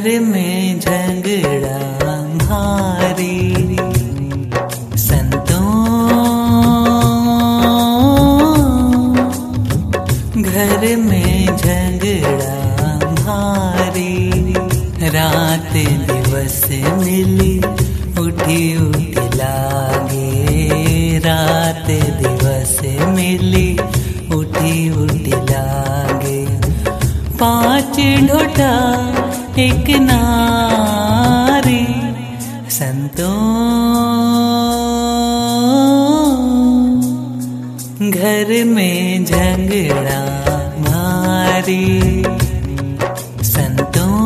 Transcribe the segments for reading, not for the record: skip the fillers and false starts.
घर में झगड़ा भारी, संतों घर में झगड़ा भारी। रात दिवस मिली उठी उठी लागे, रात दिवस मिली उठी उठी लागे। पांच ढोटा एक नारी, संतों घर में झगड़ा भारी, संतों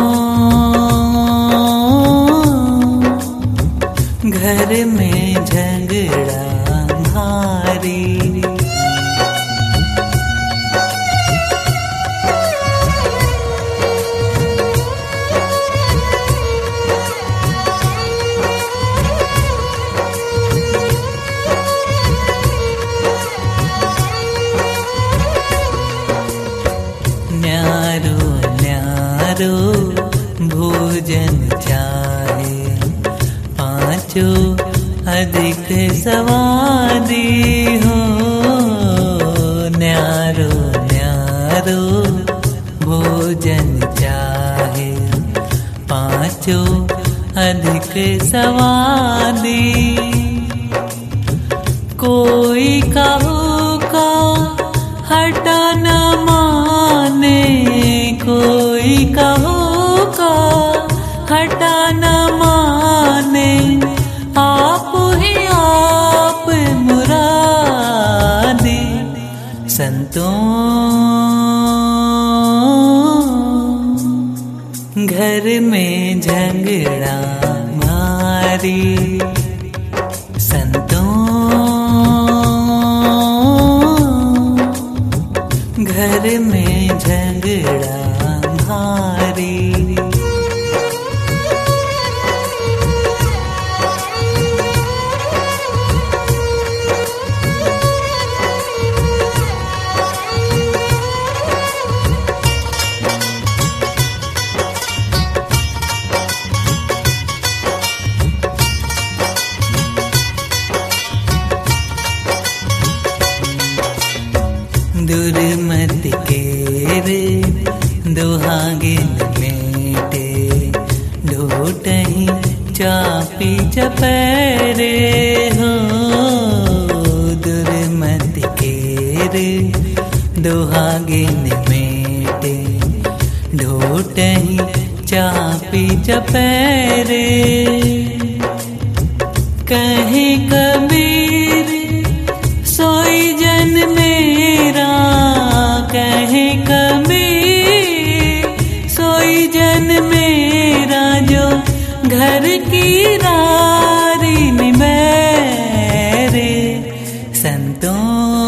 घर में झगड़ा भारी। न्यारो न्यारो भोजन चाहे, पांचों अधिक स्वादी हो। न्यारो न्यारो भोजन चाहे, पांचों अधिक स्वादी। कोई काहू का हटा न माने, कोई काहू का हटा न माने। आप ही आप मुरादी, संतों घर में झगड़ा भारी, संतों घर में झगड़ा भारी। दुर्मति के रे दुहागे मेटे, ढोटही चापी चपैरे हो। दुर्मति के रे दुहागे मेटे, ढोटही चापी चपैरे। कहे कबीर सोई जन मेरा, कहे कबीर सोई जन मेरा। जो घर की रारी निमेरे, संतों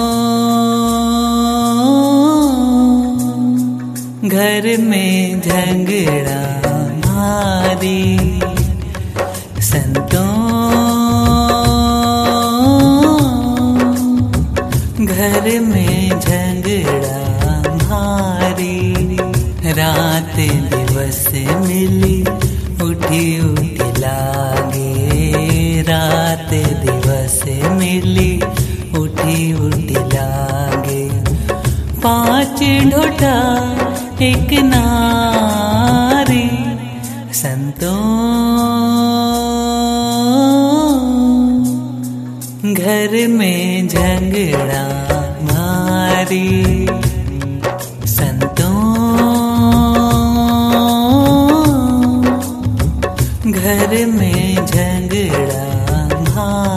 घर में झगड़ा भारी, संतों घर में झगड़ा भारी। रात दिवस मिली उठी उठी लागे, रात दिवस मिली उठी उठी लागे। पांच ढोटा एक नारी, संतों घर में झगड़ा भारी, संतों घर में झगड़ा भारी।